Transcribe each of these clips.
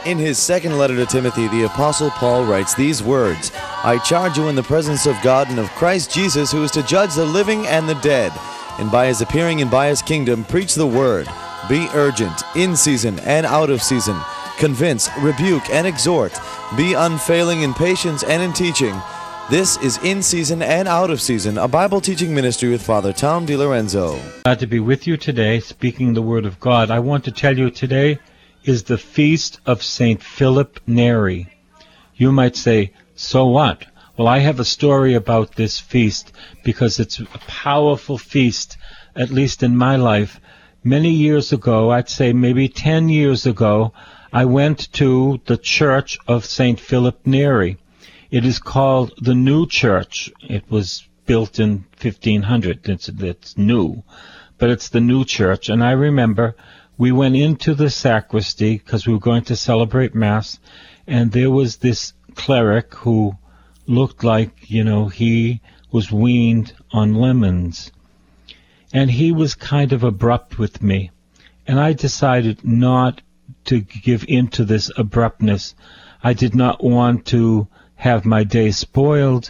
In his second letter to Timothy, the Apostle Paul writes these words, I charge you in the presence of God and of Christ Jesus, who is to judge the living and the dead, and by his appearing and by his kingdom, preach the word. Be urgent, in season and out of season. Convince, rebuke, and exhort. Be unfailing in patience and in teaching. This is In Season and Out of Season, a Bible teaching ministry with Father Tom DiLorenzo. Glad to be with you today, speaking the Word of God. I want to tell you today is the feast of St. Philip Neri. You might say, so what? Well, I have a story about this feast because it's a powerful feast, at least in my life. Many years ago, I'd say maybe 10 years ago, I went to the church of St. Philip Neri. It is called the New Church. It was built in 1500. It's new, but it's the New Church. And I remember we went into the sacristy because we were going to celebrate Mass, and there was this cleric who looked like, he was weaned on lemons. And he was kind of abrupt with me. And I decided not to give in to this abruptness. I did not want to have my day spoiled,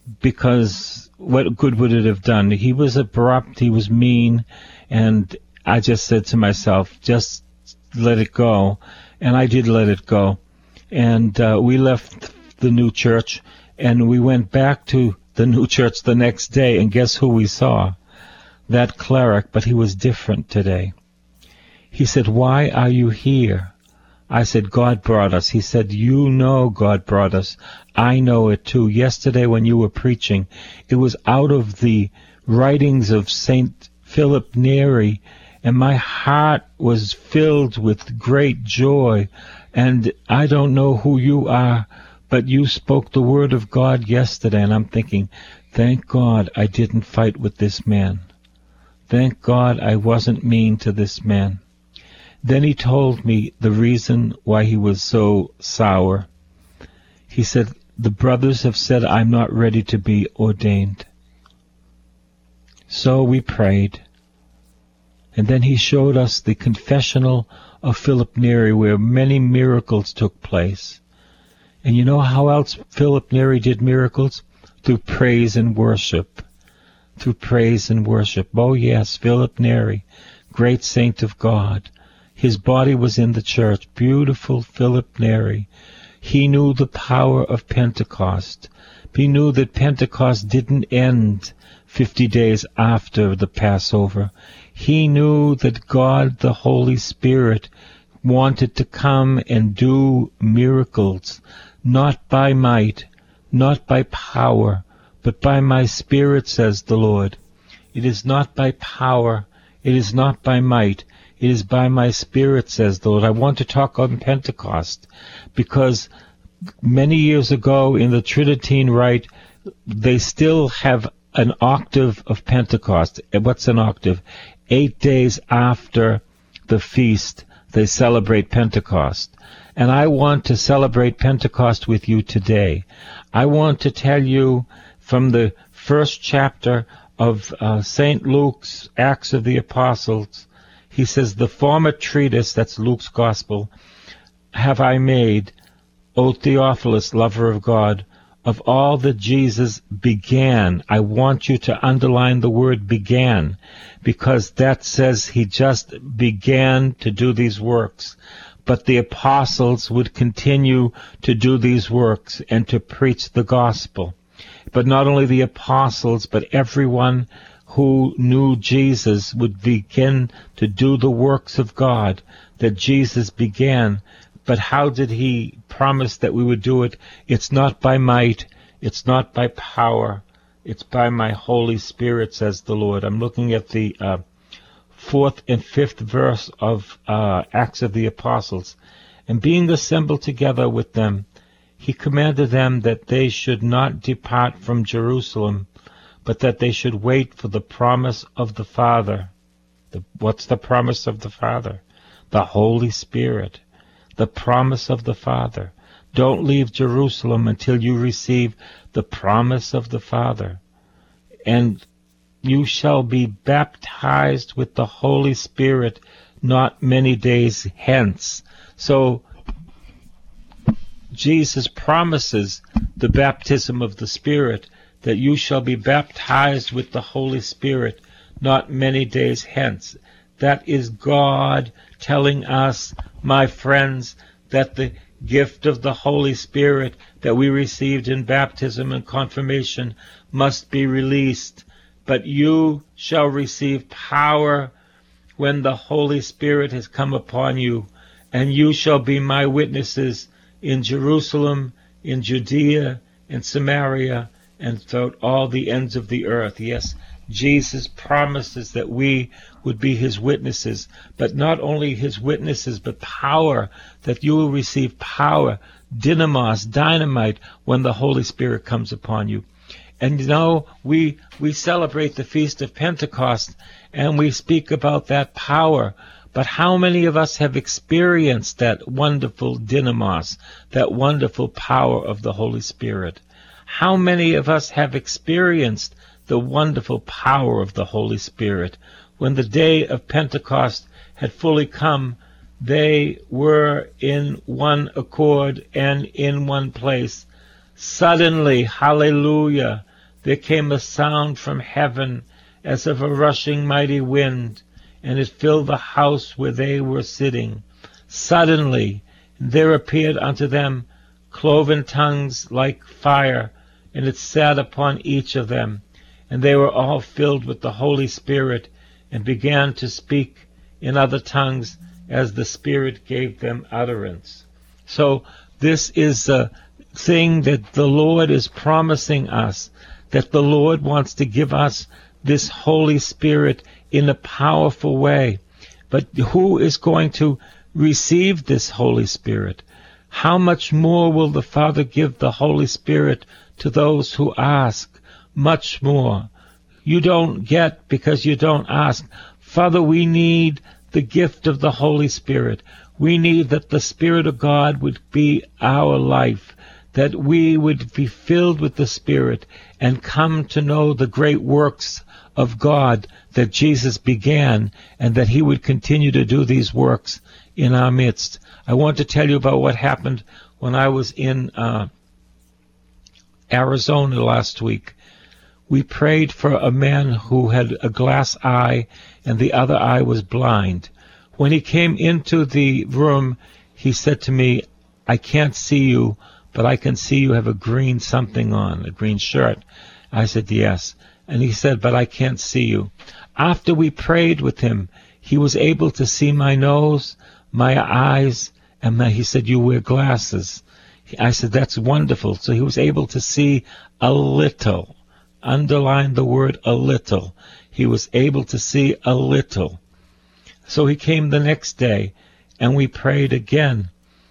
because what good would it have done? He was abrupt, he was mean, and I just said to myself, just let it go. And I did let it go. And we left the New Church, and we went back to the New Church the next day, and guess who we saw? That cleric, but he was different today. He said, why are you here? I said, God brought us. He said, you know God brought us. I know it too. Yesterday when you were preaching, it was out of the writings of St. Philip Neri, and my heart was filled with great joy. And I don't know who you are, but you spoke the word of God yesterday, and I'm thinking, thank God I didn't fight with this man. Thank God I wasn't mean to this man. Then he told me the reason why he was so sour. He said, the brothers have said I'm not ready to be ordained. So we prayed. And then he showed us the confessional of Philip Neri, where many miracles took place. And you know how else Philip Neri did miracles? Through praise and worship. Through praise and worship. Oh yes, Philip Neri, great saint of God. His body was in the church. Beautiful Philip Neri. He knew the power of Pentecost. He knew that Pentecost didn't end 50 days after the Passover. He knew that God, the Holy Spirit, wanted to come and do miracles, not by might, not by power, but by my Spirit, says the Lord. It is not by power, it is not by might, it is by my Spirit, says the Lord. I want to talk on Pentecost, because many years ago in the Tridentine Rite, they still have an octave of Pentecost. What's an octave? 8 days after the feast, they celebrate Pentecost. And I want to celebrate Pentecost with you today. I want to tell you from the first chapter of St. Luke's Acts of the Apostles. He says, the former treatise, that's Luke's Gospel, have I made, O Theophilus, lover of God, of all that Jesus began. I want you to underline the word began, because that says he just began to do these works. But the apostles would continue to do these works and to preach the gospel. But not only the apostles, but everyone who knew Jesus would begin to do the works of God that Jesus began. But how did he promise that we would do it? It's not by might, it's not by power, it's by my Holy Spirit, says the Lord. I'm looking at the 4th and 5th verse of Acts of the Apostles. And being assembled together with them, he commanded them that they should not depart from Jerusalem, but that they should wait for the promise of the Father. What's the promise of the Father? The Holy Spirit. The promise of the Father. Don't leave Jerusalem until you receive the promise of the Father. And you shall be baptized with the Holy Spirit not many days hence. So Jesus promises the baptism of the Spirit, that you shall be baptized with the Holy Spirit not many days hence. That is God telling us, my friends, that the gift of the Holy Spirit that we received in baptism and confirmation must be released. But you shall receive power when the Holy Spirit has come upon you, and you shall be my witnesses in Jerusalem, in Judea, in Samaria, and throughout all the ends of the earth. Yes, Jesus promises that we would be his witnesses, but not only his witnesses, but power, that you will receive power, dynamos, dynamite, when the Holy Spirit comes upon you. And you know, we celebrate the Feast of Pentecost, and we speak about that power. But how many of us have experienced that wonderful dynamos, that wonderful power of the Holy Spirit? How many of us have experienced the wonderful power of the Holy Spirit? When the day of Pentecost had fully come, they were in one accord and in one place. Suddenly, hallelujah, there came a sound from heaven as of a rushing mighty wind, and it filled the house where they were sitting. Suddenly there appeared unto them cloven tongues like fire, and it sat upon each of them. And they were all filled with the Holy Spirit, and began to speak in other tongues as the Spirit gave them utterance. So this is a thing that the Lord is promising us, that the Lord wants to give us this Holy Spirit in a powerful way. But who is going to receive this Holy Spirit? How much more will the Father give the Holy Spirit to those who ask? Much more. You don't get because you don't ask. Father, we need the gift of the Holy Spirit. We need that the Spirit of God would be our life, that we would be filled with the Spirit and come to know the great works of God that Jesus began, and that he would continue to do these works in our midst. I want to tell you about what happened when I was in Arizona last week. We prayed for a man who had a glass eye and the other eye was blind. When he came into the room, he said to me, I can't see you, but I can see you have a green something on, a green shirt. I said, yes. And he said, but I can't see you. After we prayed with him, he was able to see my nose, my eyes, and he said, you wear glasses. I said, that's wonderful. So he was able to see a little. Underline the word a little. He was able to see a little. So he came the next day, and we prayed again.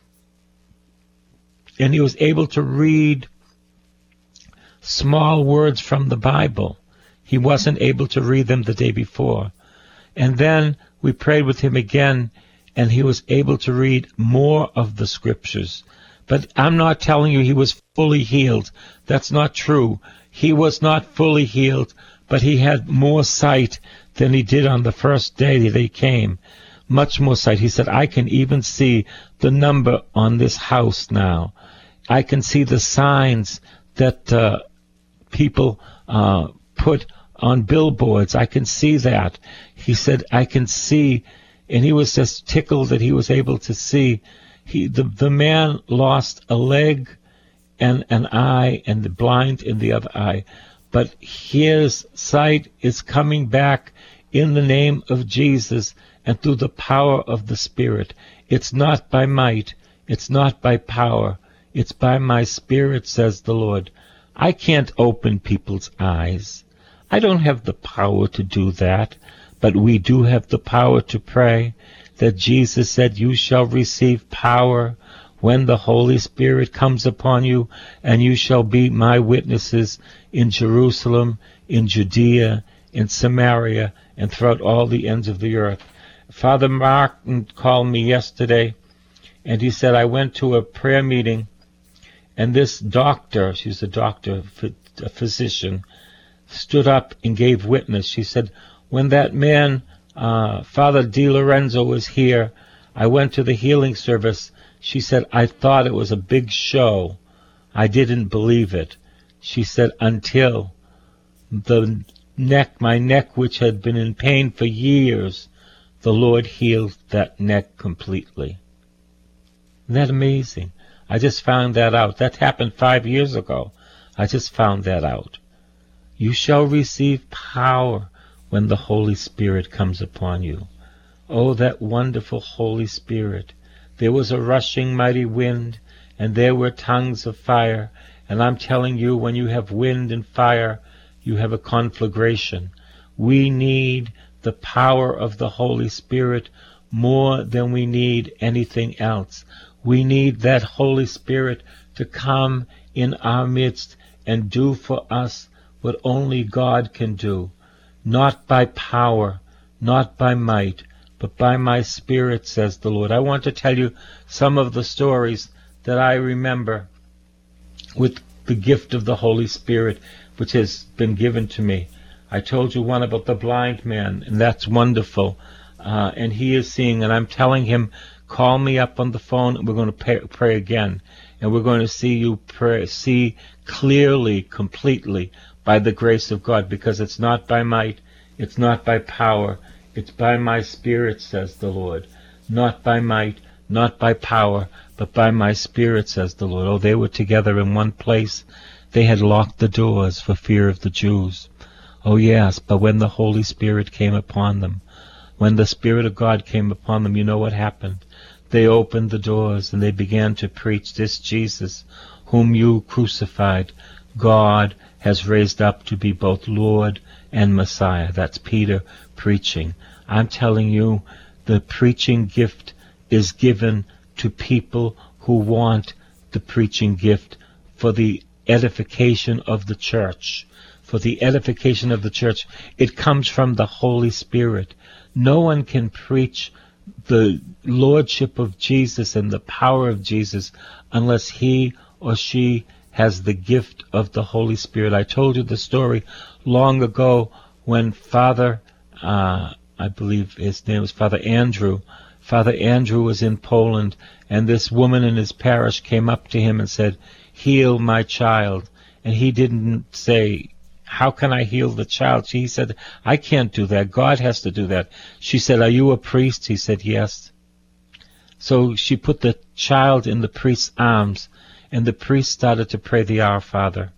And he was able to read small words from the Bible. He wasn't able to read them the day before. And then we prayed with him again, and he was able to read more of the Scriptures. But I'm not telling you he was fully healed. That's not true. He was not fully healed, but he had more sight than he did on the first day that he came. Much more sight. He said, I can even see the number on this house now. I can see the signs that people put on billboards. I can see that. He said, I can see, and he was just tickled that he was able to see. The man lost a leg and an eye, and the blind in the other eye. But his sight is coming back in the name of Jesus and through the power of the Spirit. It's not by might. It's not by power. It's by my Spirit, says the Lord. I can't open people's eyes. I don't have the power to do that, but we do have the power to pray that Jesus said, you shall receive power when the Holy Spirit comes upon you, and you shall be my witnesses in Jerusalem, in Judea, in Samaria, and throughout all the ends of the earth. Father Martin called me yesterday, and he said, I went to a prayer meeting, and this doctor, she's a doctor, a physician, stood up and gave witness. She said, when that man, Father Di Lorenzo, was here, I went to the healing service, She said, I thought it was a big show. I didn't believe it. She said, until my neck, which had been in pain for years, the Lord healed that neck completely. Isn't that amazing? I just found that out. That happened 5 years ago. I just found that out. You shall receive power when the Holy Spirit comes upon you. Oh, that wonderful Holy Spirit. There was a rushing mighty wind, and there were tongues of fire. And I'm telling you, when you have wind and fire, you have a conflagration. We need the power of the Holy Spirit more than we need anything else. We need that Holy Spirit to come in our midst and do for us what only God can do. Not by power, not by might, but by my Spirit, says the Lord. I want to tell you some of the stories that I remember with the gift of the Holy Spirit, which has been given to me. I told you one about the blind man, and that's wonderful. And he is seeing, and I'm telling him, call me up on the phone, and we're going to pray again. And we're going to see clearly, completely, by the grace of God, because it's not by might, it's not by power, it's by my Spirit, says the Lord. Not by might, not by power, but by my Spirit, says the Lord. Oh, they were together in one place. They had locked the doors for fear of the Jews. Oh, yes, but when the Holy Spirit came upon them, when the Spirit of God came upon them, you know what happened? They opened the doors and they began to preach, this Jesus, whom you crucified, God has raised up to be both Lord and Messiah. That's Peter preaching. I'm telling you, the preaching gift is given to people who want the preaching gift for the edification of the church. For the edification of the church. It comes from the Holy Spirit. No one can preach the lordship of Jesus and the power of Jesus unless he or she has the gift of the Holy Spirit. I told you the story long ago when Father, I believe his name was Father Andrew. Father Andrew was in Poland, and this woman in his parish came up to him and said, heal my child. And he didn't say, how can I heal the child? He said, I can't do that. God has to do that. She said, are you a priest? He said, yes. So she put the child in the priest's arms, and the priest started to pray the Our Father.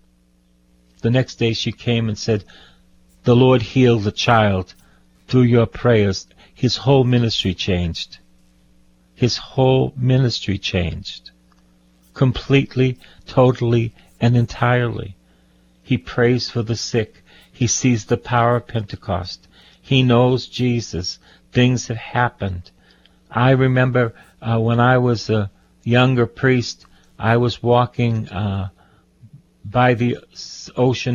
The next day she came and said, the Lord healed the child through your prayers. His whole ministry changed. His whole ministry changed. Completely, totally, and entirely. He prays for the sick. He sees the power of Pentecost. He knows Jesus. Things have happened. I remember when I was a younger priest, I was walking by the ocean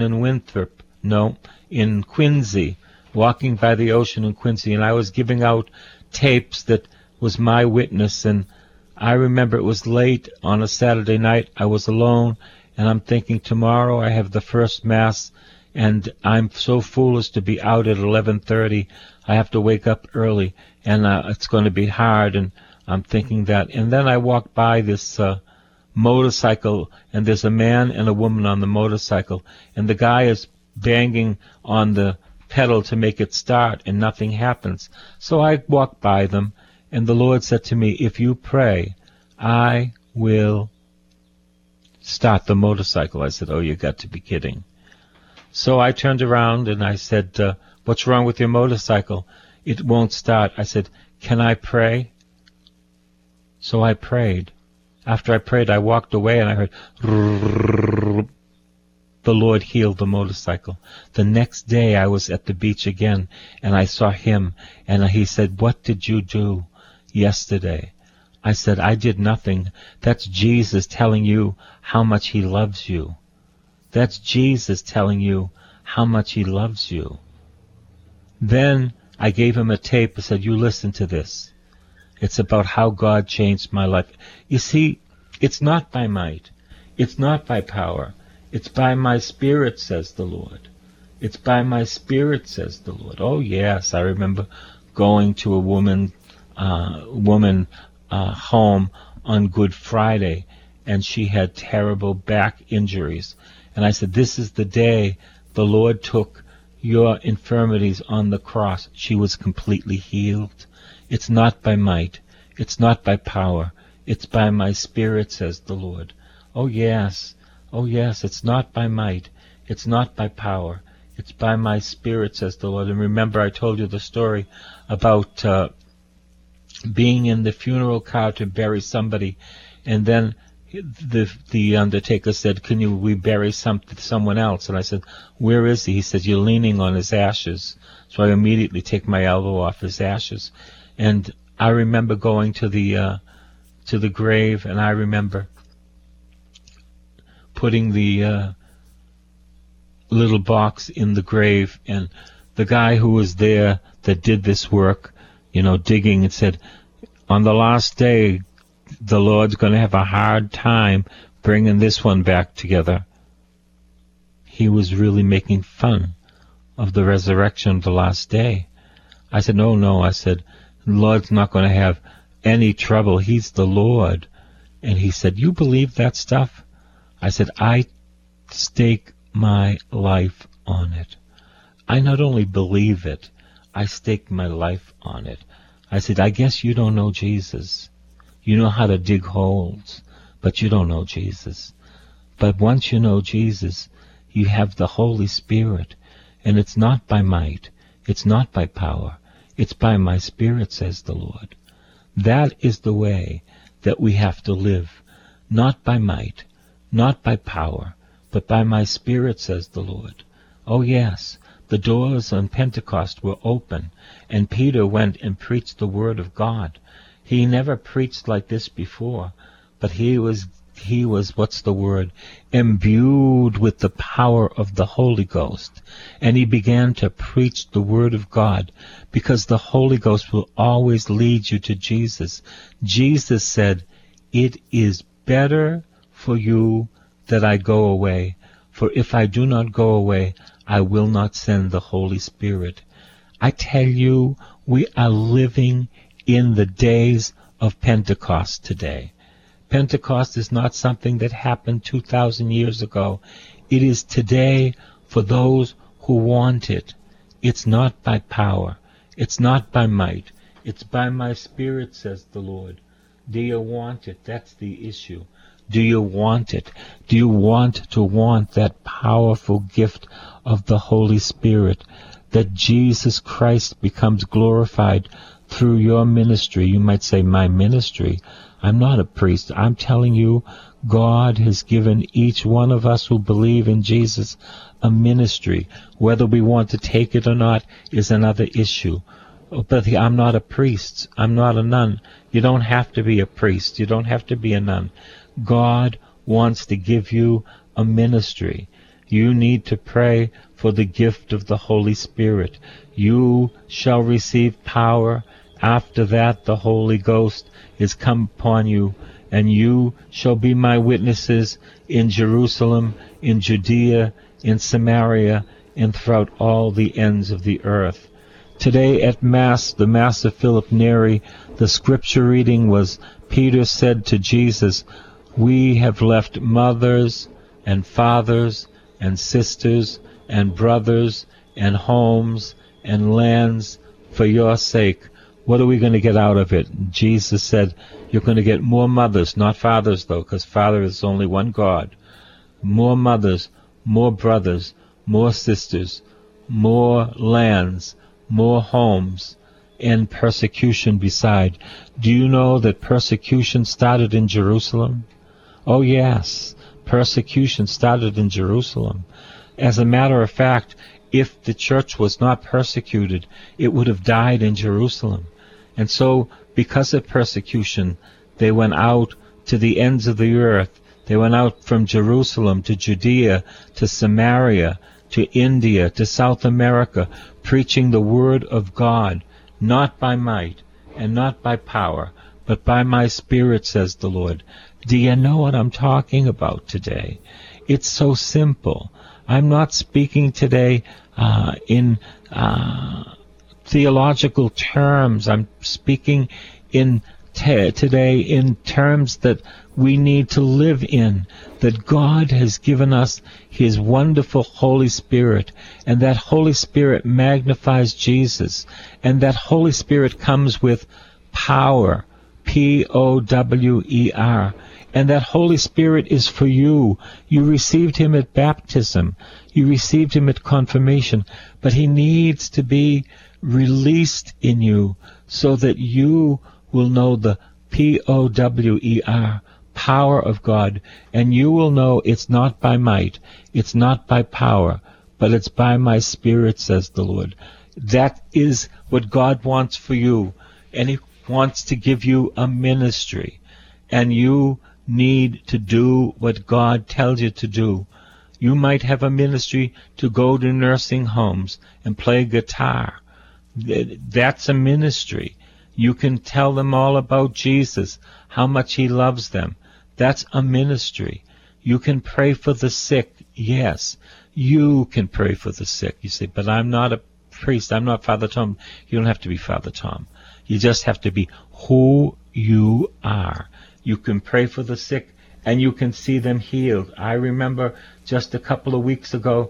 in Quincy, walking by the ocean in Quincy, and I was giving out tapes that was my witness, and I remember it was late on a Saturday night. I was alone, and I'm thinking, tomorrow I have the first Mass, and I'm so foolish to be out at 11:30. I have to wake up early, and it's going to be hard, and I'm thinking that. And then I walk by this motorcycle, and there's a man and a woman on the motorcycle, and the guy is banging on the pedal to make it start, and nothing happens. So I walk by them, and the Lord said to me, if you pray, I will start the motorcycle. I said, oh, you got to be kidding. So I turned around and I said, what's wrong with your motorcycle? It won't start. I said, can I pray? So I prayed. After I prayed, I walked away and I heard, the Lord healed the motorcycle. The next day I was at the beach again, and I saw him, and he said, what did you do yesterday? I said, I did nothing. That's Jesus telling you how much he loves you. That's Jesus telling you how much he loves you. Then I gave him a tape and said, you listen to this. It's about how God changed my life. You see, it's not by might. It's not by power. It's by my Spirit, says the Lord. It's by my Spirit, says the Lord. Oh, yes, I remember going to a woman home on Good Friday, and she had terrible back injuries. And I said, this is the day the Lord took your infirmities on the cross. She was completely healed. It's not by might. It's not by power. It's by my Spirit, says the Lord. Oh yes, it's not by might. It's not by power. It's by my Spirit, says the Lord. And remember, I told you the story about being in the funeral car to bury somebody, and then the undertaker said, can we bury someone else? And I said, where is he? He said, you're leaning on his ashes. So I immediately take my elbow off his ashes. And I remember going to the grave, and I remember putting the little box in the grave, and the guy who was there that did this work, digging, and said, on the last day, the Lord's going to have a hard time bringing this one back together. He was really making fun of the resurrection of the last day. I said, no, I said, the Lord's not going to have any trouble. He's the Lord. And he said, you believe that stuff? I said, I stake my life on it. I not only believe it, I stake my life on it. I said, I guess you don't know Jesus. You know how to dig holes, but you don't know Jesus. But once you know Jesus, you have the Holy Spirit, and it's not by might, it's not by power, it's by my Spirit, says the Lord. That is the way that we have to live, not by might, not by power, but by my Spirit, says the Lord. Oh yes, the doors on Pentecost were open, and Peter went and preached the Word of God. He never preached like this before, but he was, what's the word, imbued with the power of the Holy Ghost. And he began to preach the Word of God, because the Holy Ghost will always lead you to Jesus. Jesus said, it is better for you that I go away, for if I do not go away, I will not send the Holy Spirit. I tell you, we are living in the days of Pentecost today. Pentecost is not something that happened 2,000 years ago. It is today for those who want it. It's not by power. It's not by might. It's by my Spirit, says the Lord. Do you want it? That's the issue. Do you want it? Do you want that powerful gift of the Holy Spirit, that Jesus Christ becomes glorified through your ministry? You might say, my ministry? I'm not a priest. I'm telling you, God has given each one of us who believe in Jesus a ministry. Whether we want to take it or not is another issue. But I'm not a priest. I'm not a nun. You don't have to be a priest. You don't have to be a nun. God wants to give you a ministry. You need to pray for the gift of the Holy Spirit. You shall receive power. After that, the Holy Ghost is come upon you, and you shall be my witnesses in Jerusalem, in Judea, in Samaria, and throughout all the ends of the earth. Today at Mass, the Mass of Philip Neri, the scripture reading was, Peter said to Jesus, we have left mothers and fathers and sisters and brothers and homes and lands for your sake. What are we going to get out of it? Jesus said, you're going to get more mothers, not fathers though, because Father is only one God. More mothers, more brothers, more sisters, more lands, more homes, and persecution beside. Do you know that persecution started in Jerusalem? Oh yes, persecution started in Jerusalem. As a matter of fact, if the church was not persecuted, it would have died in Jerusalem. And so, because of persecution, they went out to the ends of the earth. They went out from Jerusalem to Judea, to Samaria, to India, to South America, preaching the Word of God, not by might and not by power, but by my Spirit, says the Lord. Do you know what I'm talking about today? It's so simple. I'm not speaking today in theological terms. I'm speaking in today in terms that we need to live in, that God has given us His wonderful Holy Spirit, and that Holy Spirit magnifies Jesus, and that Holy Spirit comes with power, P-O-W-E-R, and that Holy Spirit is for you. You received Him at baptism. You received Him at confirmation, but He needs to be released in you so that you will know the P-O-W-E-R, power of God, and you will know it's not by might, it's not by power, but it's by my Spirit, says the Lord. That is what God wants for you, and He wants to give you a ministry, and you need to do what God tells you to do. You might have a ministry to go to nursing homes and play guitar. That's a ministry. You can tell them all about Jesus, how much He loves them. That's a ministry. You can pray for the sick. Yes, you can pray for the sick. You say, but I'm not a priest. I'm not Father Tom. You don't have to be Father Tom. You just have to be who you are. You can pray for the sick and you can see them healed. I remember just a couple of weeks ago,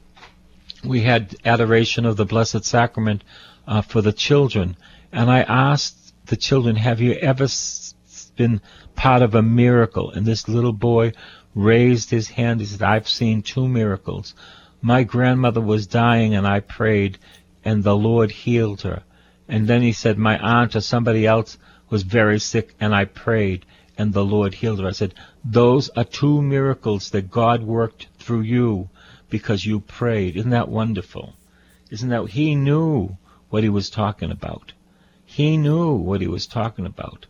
we had adoration of the Blessed Sacrament for the children. And I asked the children, have you ever been part of a miracle? And this little boy raised his hand. He said, I've seen 2 miracles. My grandmother was dying and I prayed and the Lord healed her. And then he said, my aunt or somebody else was very sick and I prayed and the Lord healed her. I said, those are 2 miracles that God worked through you because you prayed. Isn't that wonderful? Isn't that, He knew what He was talking about. He knew what He was talking about.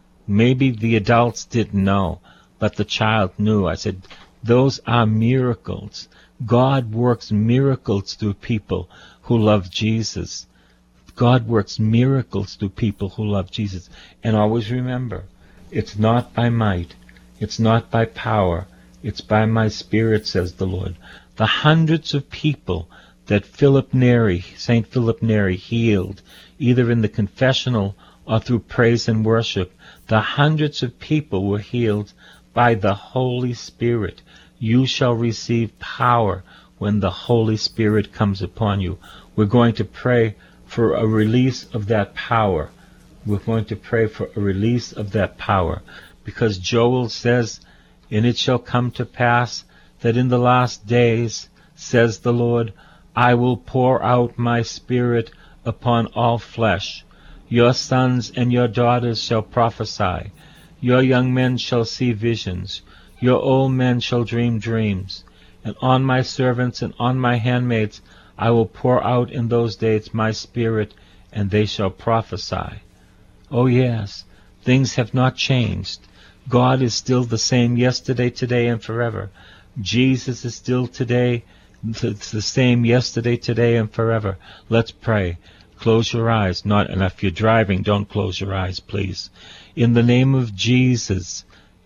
Maybe the adults didn't know, but the child knew. I said, those are miracles. God works miracles through people who love Jesus. God works miracles through people who love Jesus. And always remember, it's not by might, it's not by power, it's by my Spirit, says the Lord. The hundreds of people that Philip Neri, St. Philip Neri, healed, either in the confessional or through praise and worship, the hundreds of people were healed by the Holy Spirit. You shall receive power when the Holy Spirit comes upon you. We're going to pray for a release of that power. We're going to pray for a release of that power, because Joel says, and it shall come to pass that in the last days, says the Lord, I will pour out my Spirit upon all flesh. Your sons and your daughters shall prophesy. Your young men shall see visions. Your old men shall dream dreams. And on my servants and on my handmaids I will pour out in those days my Spirit, and they shall prophesy. Oh yes, things have not changed. God is still the same yesterday, today, and forever. Jesus is still today, the same yesterday, today, and forever. Let's pray. Close your eyes. And if you're driving, don't close your eyes, please. In the name of Jesus,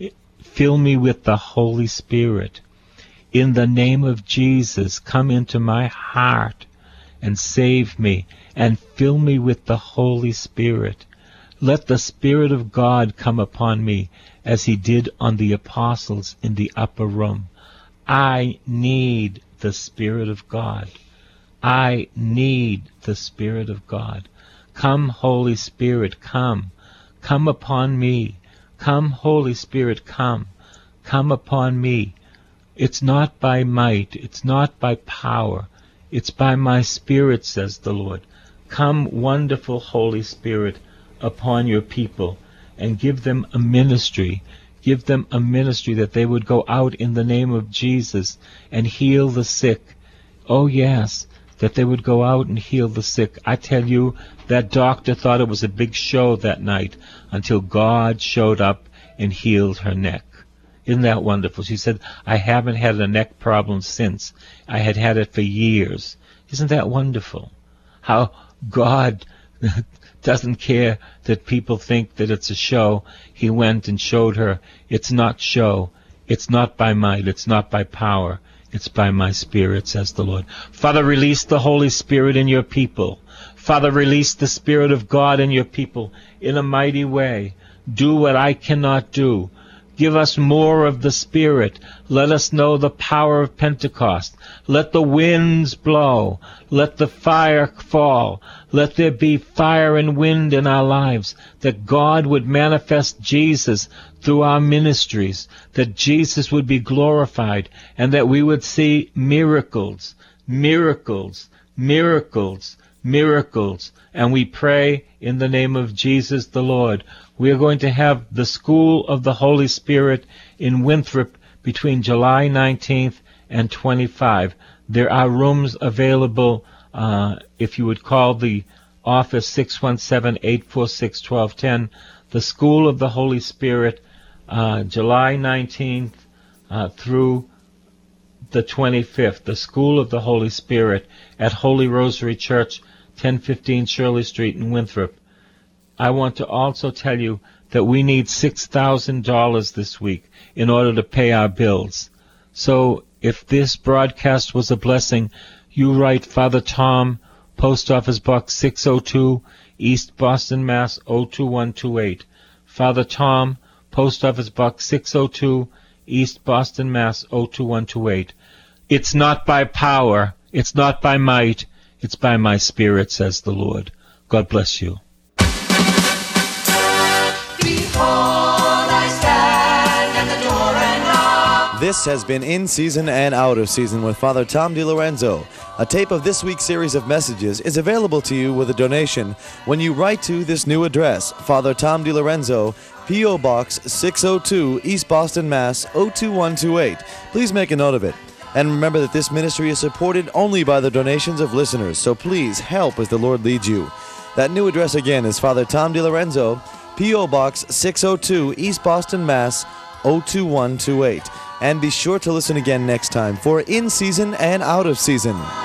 fill me with the Holy Spirit. In the name of Jesus, come into my heart and save me and fill me with the Holy Spirit. Let the Spirit of God come upon me as He did on the apostles in the upper room. I need the Spirit of God. I need the Spirit of God. Come, Holy Spirit, come. Come upon me. Come, Holy Spirit, come. Come upon me. It's not by might, it's not by power, it's by my Spirit, says the Lord. Come, wonderful Holy Spirit, upon your people, and give them a ministry. Give them a ministry that they would go out in the name of Jesus and heal the sick. Oh yes, that they would go out and heal the sick. I tell you, that doctor thought it was a big show that night until God showed up and healed her neck. Isn't that wonderful? She said, I haven't had a neck problem since. I had had it for years. Isn't that wonderful? How God doesn't care that people think that it's a show. He went and showed her, it's not show. It's not by might. It's not by power. It's by my Spirit, says the Lord. Father, release the Holy Spirit in your people. Father, release the Spirit of God in your people in a mighty way. Do what I cannot do. Give us more of the Spirit. Let us know the power of Pentecost. Let the winds blow. Let the fire fall. Let there be fire and wind in our lives, that God would manifest Jesus through our ministries, that Jesus would be glorified, and that we would see miracles, miracles, miracles, miracles. And we pray in the name of Jesus the Lord. We are going to have the School of the Holy Spirit in Winthrop between July 19th and 25. There are rooms available if you would call the office 617-846-1210. The School of the Holy Spirit, July 19th through the 25th. The School of the Holy Spirit at Holy Rosary Church, 1015 Shirley Street in Winthrop. I want to also tell you that we need $6,000 this week in order to pay our bills. So if this broadcast was a blessing, you write Father Tom, Post Office Box 602, East Boston, Mass. 02128. Father Tom, Post Office Box 602, East Boston, Mass. 02128. It's not by power, it's not by might, it's by my Spirit, says the Lord. God bless you. Behold, I stand at the door and knock. This has been In Season and Out of Season with Father Tom DiLorenzo. A tape of this week's series of messages is available to you with a donation when you write to this new address, Father Tom DiLorenzo, P.O. Box 602, East Boston, Mass. 02128. Please make a note of it. And remember that this ministry is supported only by the donations of listeners, so please help as the Lord leads you. That new address again is Father Tom DiLorenzo, P.O. Box 602, East Boston, Mass. 02128. And be sure to listen again next time for In Season and Out of Season.